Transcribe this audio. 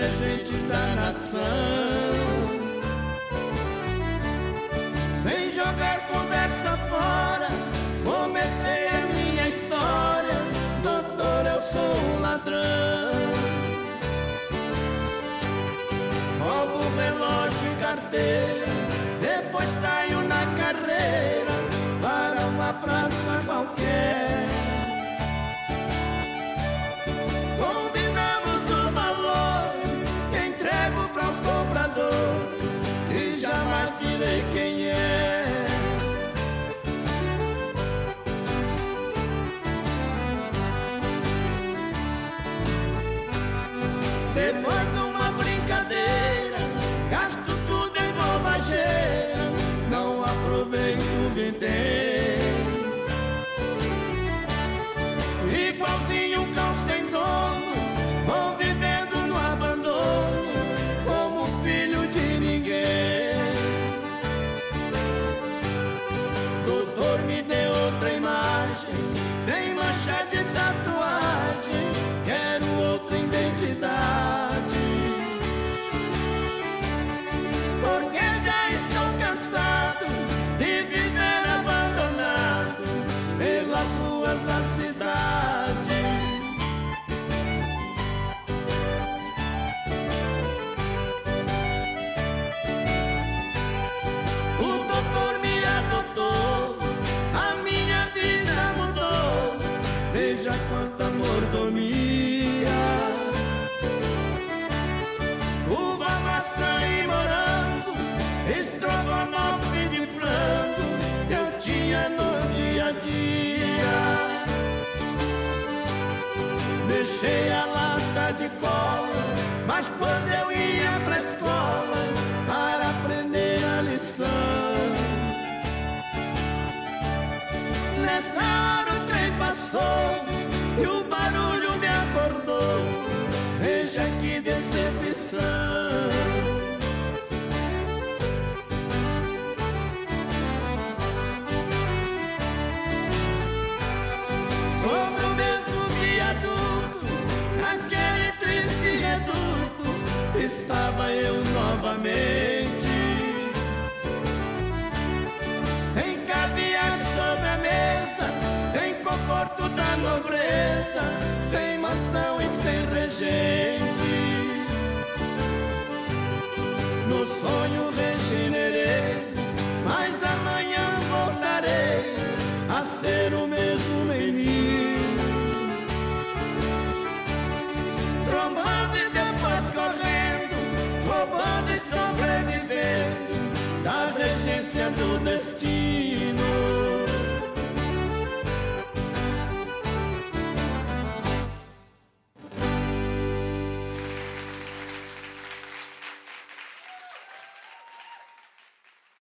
regente da nação. Sem jogar conversa fora, comecei a minha história. Doutor, eu sou um ladrão. Roubo relógio e carteira, depois saio na carreira para uma praça qualquer. Combinamos o valor, entrego para o comprador, e jamais direi quem é. Depois de uma brincadeira, gasto tudo em bobageira, não aproveito o inteiro. Igualzinho um cão sem dono, vou vivendo no abandono, como filho de ninguém. Doutor, me dê outra imagem, sem mancha de tatuagem, quero outra identidade. Porque já estou cansado de viver abandonado pelas ruas da cidade. O doutor me adotou, a minha vida mudou, veja quanta mordomia. Uva, maçã e morango, estrogonofe de frango, eu tinha no dia a dia. Deixei a lata de cola, mas quando eu ia pra escola para aprender a lição, nesta hora o trem passou e o barulho me acordou, veja que decepção. Sobre o mesmo viaduto, naquele triste reduto, estava eu novamente, sem caviar sobre a mesa, sem conforto da nobreza, sem mansão e sem regente.